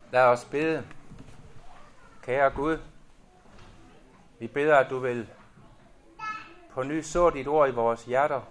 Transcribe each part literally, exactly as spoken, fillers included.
Lad os bede. Kære Gud, vi beder, at du vil på ny så dit ord i vores hjerter,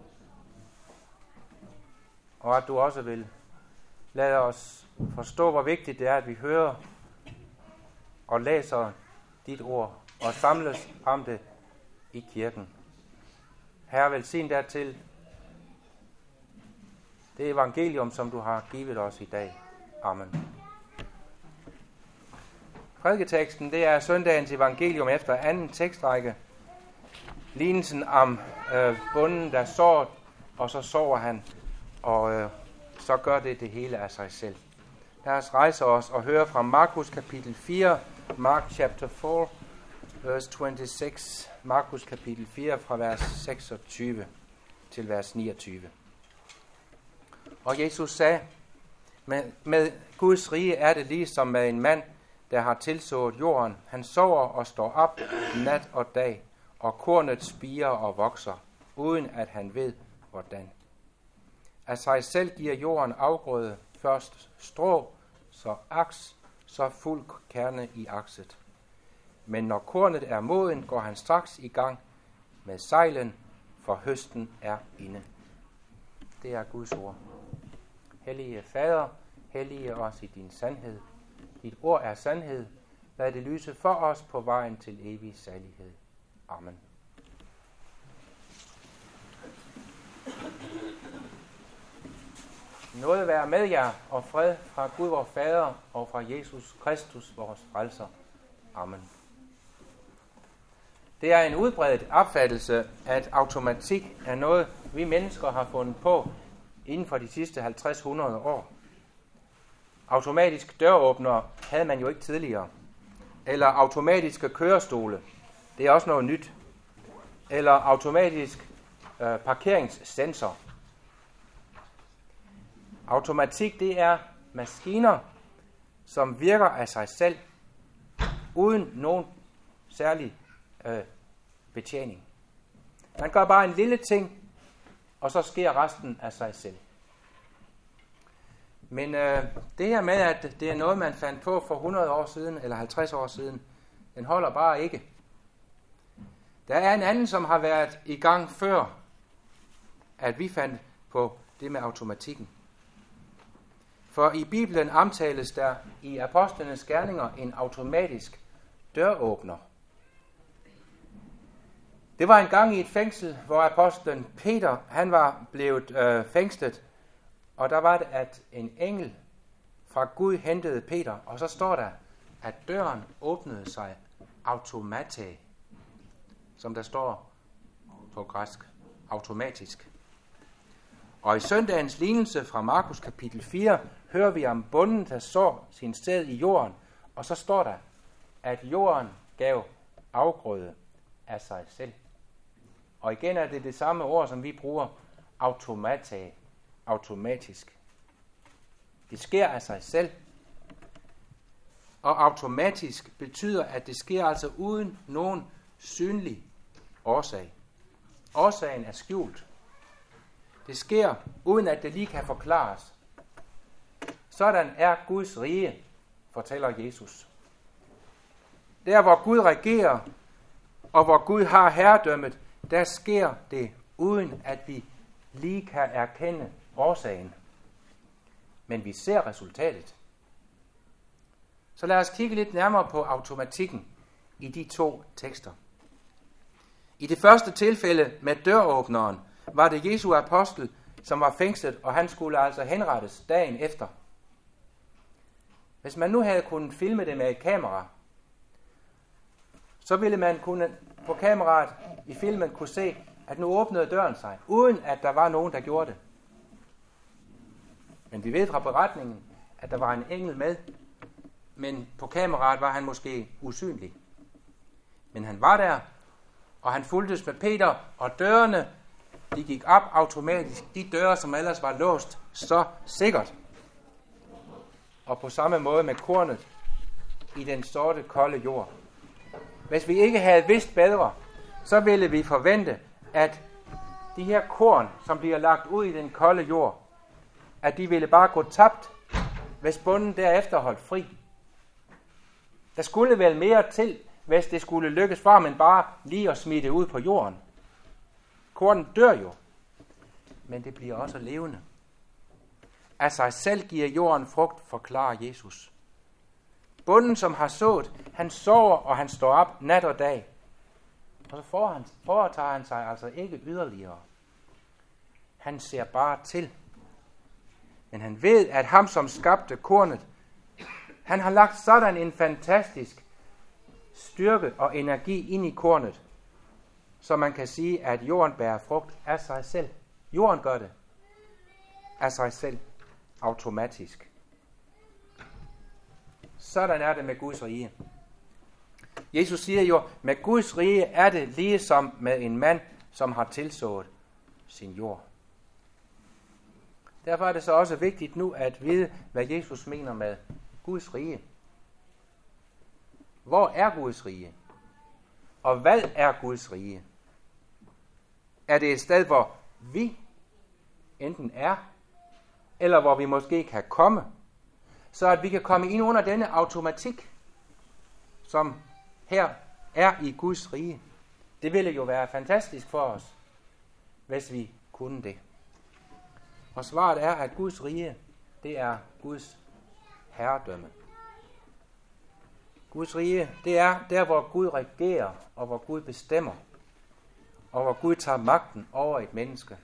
og at du også vil lade os forstå, hvor vigtigt det er, at vi hører og læser dit ord og samles om det i kirken. Herre, velsign dertil det evangelium, som du har givet os i dag. Amen. Prædiketeksten, det er søndagens evangelium efter anden tekstrække. Lignelsen om øh, bonden, der sår, og så sover han, og øh, så gør det det hele af sig selv. Lad os rejse os og høre fra Markus kapitel fire, Mark chapter four, verse twenty-six. Markus kapitel fire fra vers seksogtyve til vers niogtyve. Og Jesus sagde, med, med Guds rige er det ligesom med en mand, der har tilsået jorden. Han sover og står op nat og dag, og kornet spirer og vokser, uden at han ved, hvordan. Af sig selv giver jorden afgrøde, først strå, så aks, så fuld kerne i akset. Men når kornet er moden, går han straks i gang med sejlen, for høsten er inde. Det er Guds ord. Hellige Fader, hellige os i din sandhed. Dit ord er sandhed. Lad det lyse for os på vejen til evig salighed. Amen. Nåde være med jer, og fred fra Gud vor Fader og fra Jesus Kristus, vores frelser. Amen. Det er en udbredt opfattelse, at automatik er noget, vi mennesker har fundet på inden for de sidste halvtreds til hundrede år. Automatisk døråbner havde man jo ikke tidligere. Eller automatiske kørestole. Det er også noget nyt. Eller automatisk øh, parkeringssensor. Automatik, det er maskiner, som virker af sig selv, uden nogen særlig øh, betjening. Man gør bare en lille ting, og så sker resten af sig selv. Men øh, det her med, at det er noget, man fandt på for hundrede år siden, eller halvtreds år siden, den holder bare ikke. Der er en anden, som har været i gang før, at vi fandt på det med automatikken. For i Bibelen omtales der i apostlenes gerninger en automatisk døråbner. Det var en gang i et fængsel, hvor apostlen Peter, han var blevet øh, fængslet, og der var det, at en engel fra Gud hentede Peter, og så står der, at døren åbnede sig automate, som der står på græsk, automatisk. Og i søndagens lignelse fra Markus kapitel fire, hører vi om bonden, der sår sin sted i jorden, og så står der, at jorden gav afgrøde af sig selv. Og igen er det det samme ord, som vi bruger, automate, automatisk. Det sker af sig selv. Og automatisk betyder, at det sker altså uden nogen synlig årsag. Årsagen er skjult. Det sker, uden at det lige kan forklares. Sådan er Guds rige, fortæller Jesus. Der, hvor Gud regerer, og hvor Gud har herredømmet, der sker det, uden at vi lige kan erkende årsagen. Men vi ser resultatet. Så lad os kigge lidt nærmere på automatikken i de to tekster. I det første tilfælde med døråbneren, var det Jesu apostel, som var fængslet, og han skulle altså henrettes dagen efter. Hvis man nu havde kunnet filme det med et kamera, så ville man kunne på kameraet i filmen kunne se, at nu åbnede døren sig, uden at der var nogen, der gjorde det. Men vi ved fra beretningen, at der var en engel med, men på kameraet var han måske usynlig. Men han var der, og han fulgtes med Peter, og dørene, de gik op automatisk, de døre, som ellers var låst, så sikkert. Og på samme måde med kornet i den sorte, kolde jord. Hvis vi ikke havde vidst bedre, så ville vi forvente, at de her korn, som bliver lagt ud i den kolde jord, at de ville bare gå tabt, hvis bonden derefter holdt fri. Der skulle vel mere til, hvis det skulle lykkes for ham, end bare lige at smide det ud på jorden. Kornen dør jo, men det bliver også levende. Af sig selv giver jorden frugt, forklarer Jesus. Bonden, som har sået, han sover, og han står op nat og dag. Og så foretager han sig altså ikke yderligere. Han ser bare til. Men han ved, at ham, som skabte kornet, han har lagt sådan en fantastisk styrke og energi ind i kornet, så man kan sige, at jorden bærer frugt af sig selv. Jorden gør det af sig selv, automatisk. Sådan er det med Guds rige. Jesus siger jo, med Guds rige er det ligesom med en mand, som har tilsået sin jord. Derfor er det så også vigtigt nu at vide, hvad Jesus mener med Guds rige. Hvor er Guds rige? Og hvad er Guds rige? Er det et sted, hvor vi enten er, eller hvor vi måske kan komme, så at vi kan komme ind under denne automatik, som her er i Guds rige? Det ville jo være fantastisk for os, hvis vi kunne det. Og svaret er, at Guds rige, det er Guds herredømme. Guds rige, det er der, hvor Gud regerer, og hvor Gud bestemmer, og hvor Gud tager magten over et menneske.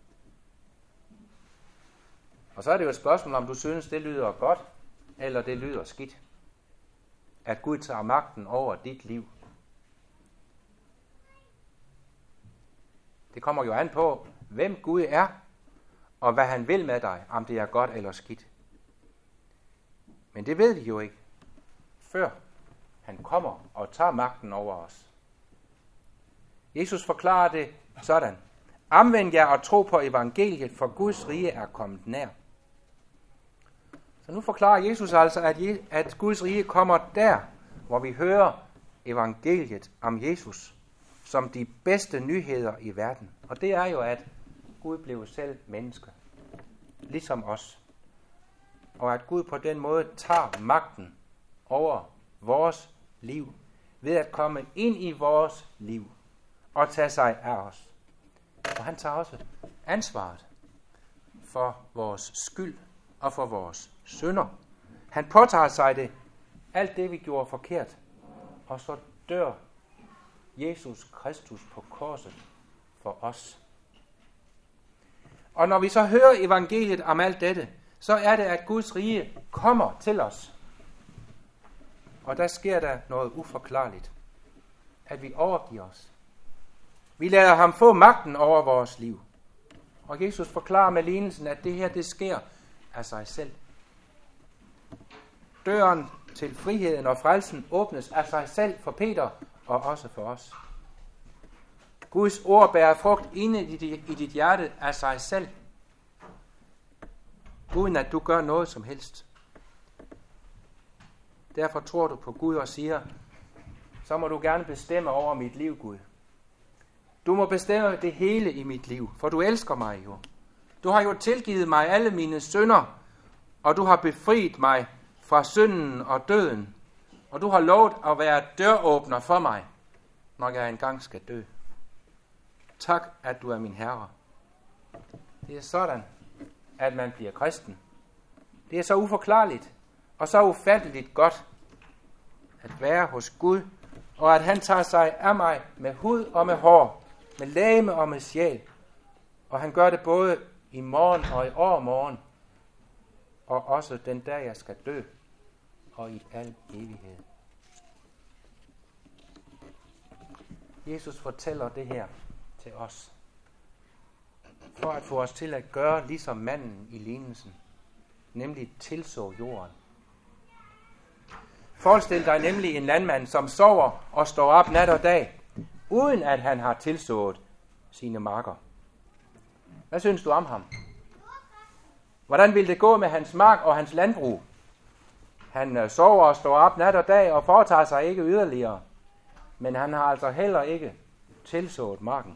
Og så er det jo et spørgsmål, om du synes, det lyder godt, eller det lyder skidt. At Gud tager magten over dit liv. Det kommer jo an på, hvem Gud er, og hvad han vil med dig, om det er godt eller skidt. Men det ved vi jo ikke, før han kommer og tager magten over os. Jesus forklarer det sådan. Omvend jer og tro på evangeliet, for Guds rige er kommet nær. Så nu forklarer Jesus altså, at, at Guds rige kommer der, hvor vi hører evangeliet om Jesus som de bedste nyheder i verden. Og det er jo, at Gud blev selv menneske, ligesom os. Og at Gud på den måde tager magten over vores liv, ved at komme ind i vores liv og tage sig af os. Og han tager også ansvaret for vores skyld og for vores synder. Han påtager sig det, alt det vi gjorde forkert, og så dør Jesus Kristus på korset for os. Og når vi så hører evangeliet om alt dette, så er det, at Guds rige kommer til os. Og der sker der noget uforklarligt. At vi overgiver os. Vi lader ham få magten over vores liv. Og Jesus forklarer med lignelsen, at det her, det sker af sig selv. Døren til friheden og frelsen åbnes af sig selv for Peter og også for os. Guds ord bærer frugt inde i dit hjerte af sig selv, uden at du gør noget som helst. Derfor tror du på Gud og siger, så må du gerne bestemme over mit liv, Gud. Du må bestemme det hele i mit liv, for du elsker mig jo. Du har jo tilgivet mig alle mine synder, og du har befriet mig fra synden og døden, og du har lovet at være døråbner for mig, når jeg engang skal dø. Tak, at du er min Herre. Det er sådan, at man bliver kristen. Det er så uforklarligt og så ufatteligt godt at være hos Gud, og at han tager sig af mig med hud og med hår, med legeme og med sjæl. Og han gør det både i morgen og i overmorgen, og også den dag, jeg skal dø, og i al evighed. Jesus fortæller det her til os, for at få os til at gøre ligesom manden i lignelsen, nemlig tilså jorden. Forestil dig nemlig en landmand, som sover og står op nat og dag, uden at han har tilsået sine marker. Hvad synes du om ham? Hvordan vil det gå med hans mark og hans landbrug? Han sover og står op nat og dag og foretager sig ikke yderligere, men han har altså heller ikke tilsået marken.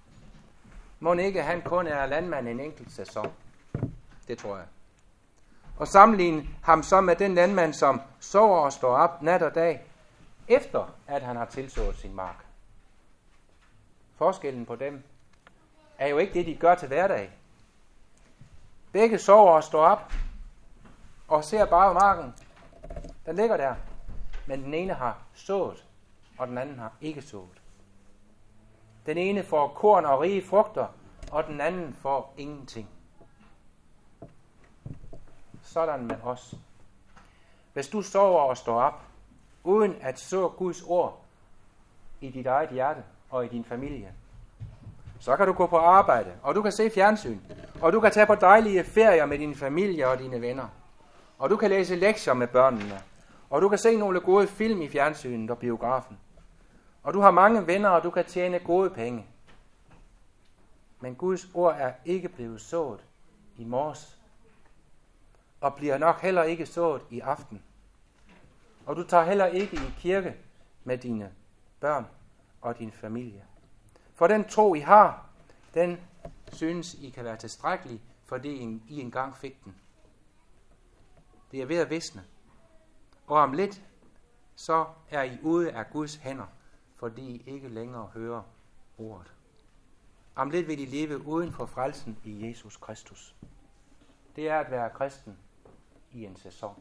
Må ikke han kun er landmand en enkelt sæson? Det tror jeg. og sammenligne ham så med den landmand, som sover og står op nat og dag, efter at han har tilsået sin mark. Forskellen på dem er jo ikke det, de gør til hverdag. Begge sover og står op og ser bare marken. Den ligger der. Men den ene har sået, og den anden har ikke sået. Den ene får korn og rige frugter, og den anden får ingenting. Sådan med os. Hvis du sover og står op, uden at så Guds ord i dit eget hjerte og i din familie, så kan du gå på arbejde, og du kan se fjernsyn, og du kan tage på dejlige ferier med din familie og dine venner, og du kan læse lektier med børnene, og du kan se nogle gode film i fjernsynet og biografen, og du har mange venner, og du kan tjene gode penge. Men Guds ord er ikke blevet sået i morges, og bliver nok heller ikke sået i aften. Og du tager heller ikke i kirke med dine børn og din familie. For den tro, I har, den synes, I kan være tilstrækkelig, fordi I engang fik den. Det er ved at visne. Og om lidt, så er I ude af Guds hænder, fordi I ikke længere hører ordet. Om lidt vil I leve uden for frelsen i Jesus Kristus. Det er at være kristen i en sæson.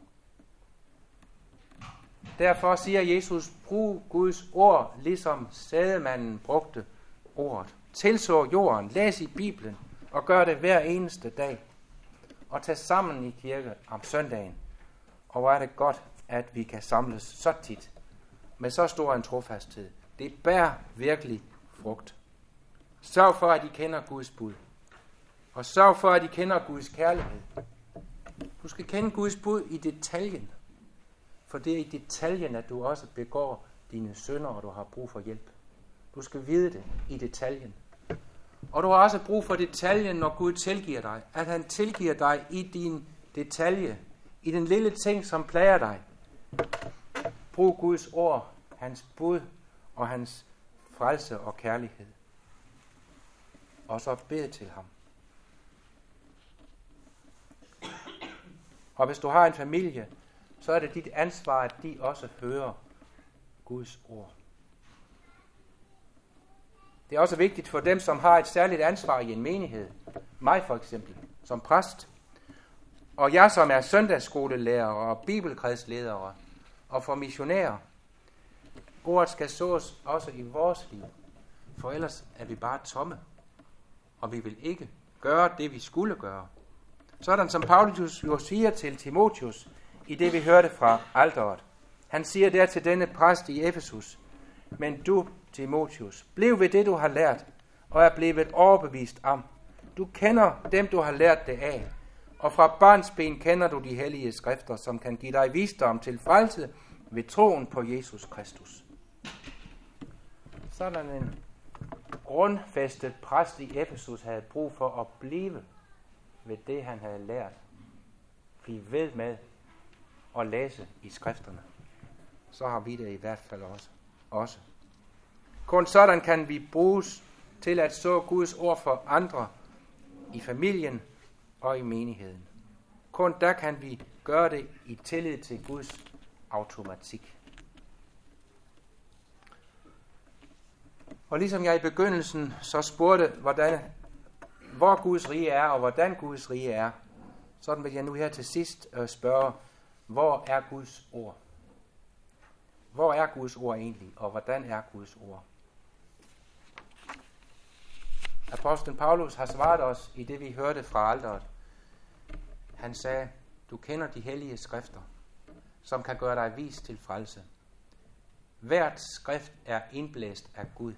Derfor siger Jesus, brug Guds ord, ligesom sædemanden brugte ordet. Tilså jorden, læs i Bibelen og gør det hver eneste dag. Og tag sammen i kirke om søndagen. Og hvor er det godt, at vi kan samles så tit med så stor en trofasthed. Det bærer virkelig frugt. Sørg for, at I kender Guds bud. Og sørg for, at I kender Guds kærlighed. Du skal kende Guds bud i detaljen. For det er i detaljen, at du også begår dine synder, og du har brug for hjælp. Du skal vide det i detaljen. Og du har også brug for detaljen, når Gud tilgiver dig. At han tilgiver dig i din detalje. I den lille ting, som plager dig. Brug Guds ord, hans bud og hans frelse og kærlighed. Og så bed til ham. Og hvis du har en familie, så er det dit ansvar, at de også hører Guds ord. Det er også vigtigt for dem, som har et særligt ansvar i en menighed. Mig for eksempel, som præst. Og jeg, som er søndagsskolelærer og bibelkredsledere og for missionærer. Ordet skal sås også i vores liv. For ellers er vi bare tomme. Og vi vil ikke gøre det, vi skulle gøre. Sådan som Paulus jo siger til Timotheus, i det vi hørte fra alteret. Han siger der til denne præst i Efesus, men du, Timotheus, bliv ved det, du har lært, og er blevet overbevist om. Du kender dem, du har lært det af, og fra barnsben kender du de hellige skrifter, som kan give dig visdom til frelse ved troen på Jesus Kristus. Sådan en grundfæstet præst i Efesus havde brug for at blive ved det, han havde lært. Bliv ved med at læse i skrifterne. Så har vi det i hvert fald også. også. Kun sådan kan vi bruges til at så Guds ord for andre i familien og i menigheden. Kun der kan vi gøre det i tillid til Guds automatik. Og ligesom jeg i begyndelsen så spurgte, hvordan, hvor Guds rige er, og hvordan Guds rige er, sådan vil jeg nu her til sidst spørge, hvor er Guds ord? Hvor er Guds ord egentlig, og hvordan er Guds ord? Apostlen Paulus har svaret os i det, vi hørte fra alteret. Han sagde, du kender de hellige skrifter, som kan gøre dig vis til frelse. Hvert skrift er indblæst af Gud.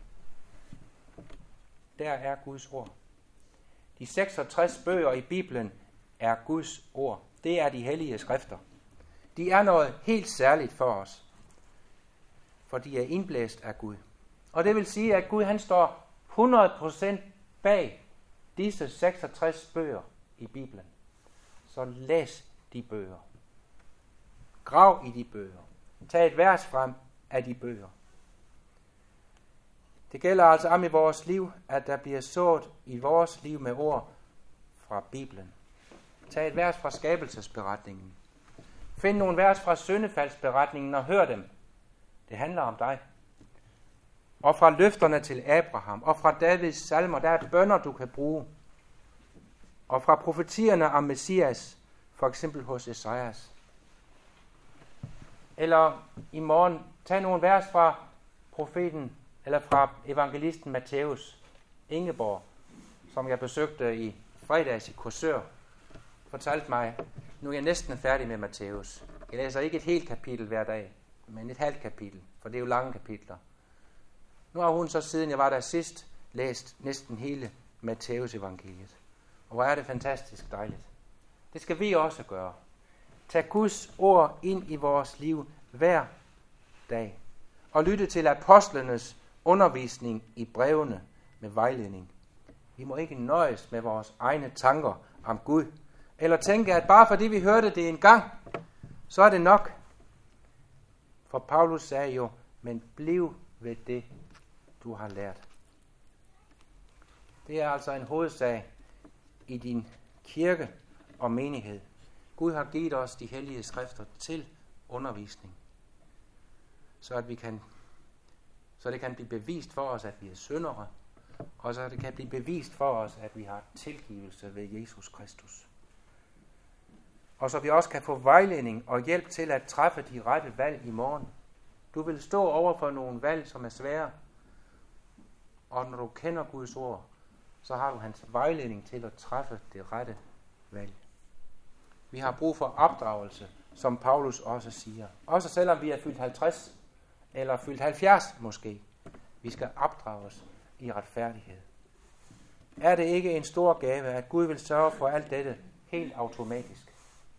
Der er Guds ord. De seksogtres bøger i Bibelen er Guds ord. Det er de hellige skrifter. De er noget helt særligt for os, for de er indblæst af Gud. Og det vil sige, at Gud han står hundrede procent bag disse seksogtres bøger i Bibelen. Så læs de bøger. Grav i de bøger. Tag et vers frem af de bøger. Det gælder altså om i vores liv, at der bliver sået i vores liv med ord fra Bibelen. Tag et vers fra skabelsesberetningen. Find nogle vers fra syndefaldsberetningen og hør dem. Det handler om dig. Og fra løfterne til Abraham, og fra Davids salmer, der er bønner, du kan bruge. Og fra profetierne om Messias, for eksempel hos Esajas. Eller i morgen, tag nogle vers fra profeten, eller fra evangelisten Matthæus Ingeborg, som jeg besøgte i fredags i Korsør, fortalte mig, nu er jeg næsten færdig med Matthæus. Jeg læser ikke et helt kapitel hver dag, men et halvt kapitel, for det er jo lange kapitler. Nu har hun så, siden jeg var der sidst, læst næsten hele Matthæus evangeliet. Og hvor er det fantastisk dejligt. Det skal vi også gøre. Tag Guds ord ind i vores liv hver dag. Og lytte til apostlenes undervisning i brevene med vejledning. Vi må ikke nøjes med vores egne tanker om Gud. Eller tænke, at bare fordi vi hørte det en gang, så er det nok. For Paulus sagde jo, men bliv ved det, du har lært. Det er altså en hovedsag i din kirke og menighed. Gud har givet os de hellige skrifter til undervisning, så at vi kan, så det kan blive bevist for os, at vi er syndere, og så det kan blive bevist for os, at vi har tilgivelse ved Jesus Kristus. Og så vi også kan få vejledning og hjælp til at træffe de rette valg i morgen. Du vil stå over for nogle valg, som er svære, og når du kender Guds ord, så har du hans vejledning til at træffe det rette valg. Vi har brug for opdragelse, som Paulus også siger. Også selvom vi er fyldt halvtreds eller fyldt halvfjerds måske. Vi skal opdrages i retfærdighed. Er det ikke en stor gave, at Gud vil sørge for alt dette helt automatisk?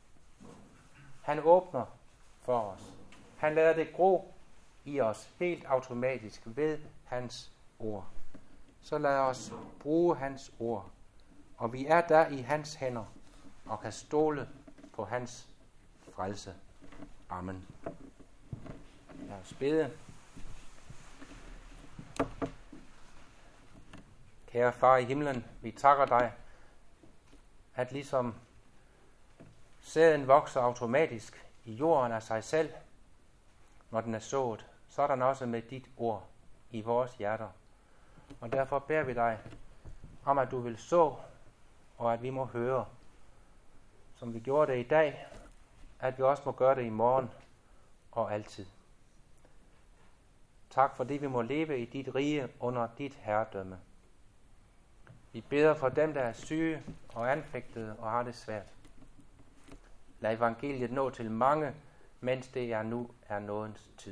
Han åbner for os. Han lader det gro i os helt automatisk ved hans ord. Så lad os bruge hans ord, og vi er der i hans hænder og kan stole på hans frelse. Amen. Lad os bede. Kære far i himlen, vi takker dig, at ligesom sæden vokser automatisk i jorden af sig selv, når den er sået, sådan også med dit ord i vores hjerter. Og derfor beder vi dig om, at du vil så, og at vi må høre, som vi gjorde det i dag, at vi også må gøre det i morgen og altid. Tak fordi vi må leve i dit rige under dit herredømme. Vi beder for dem, der er syge og anfægtede og har det svært. Lad evangeliet nå til mange, mens det er nu er nådens tid.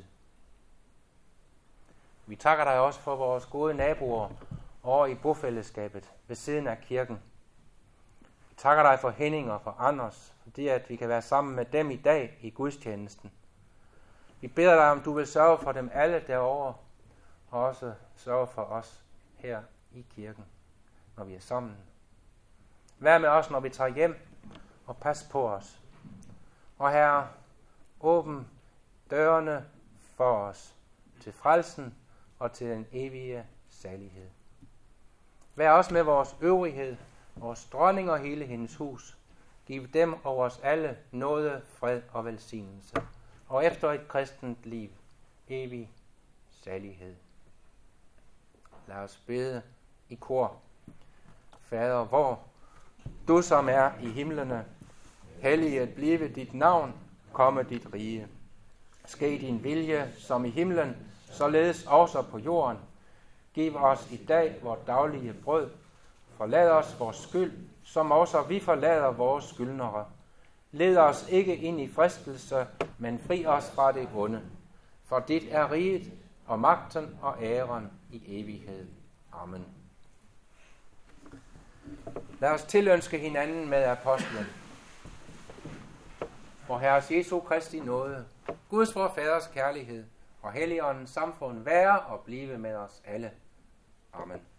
Vi takker dig også for vores gode naboer over i bofællesskabet ved siden af kirken. Vi takker dig for Henning og for Anders, fordi at vi kan være sammen med dem i dag i gudstjenesten. Vi beder dig, om du vil sørge for dem alle derovre, og også sørge for os her i kirken, når vi er sammen. Vær med os, når vi tager hjem, og pas på os. Og Herre, åbn dørene for os til frelsen og til den evige salighed. Vær også med vores øvrighed, vores dronning og hele hendes hus. Giv dem og os alle nåde, fred og velsignelse. Og efter et kristent liv, evig salighed. Lad os bede i kor. Fader vor, du som er i himlene, helliget blive dit navn, komme dit rige. Ske din vilje som i himlen, således også på jorden. Giv os i dag vores daglige brød. Forlad os vores skyld, som også vi forlader vores skyldnere. Led os ikke ind i fristelse, men fri os fra det onde. For dit er riget, og magten og æren i evighed. Amen. Lad os tilønske hinanden med apostlen. Vor Herres Jesu Kristi nåde, Guds vor Faders kærlighed og Helligåndens samfund være og blive med os alle. Amen.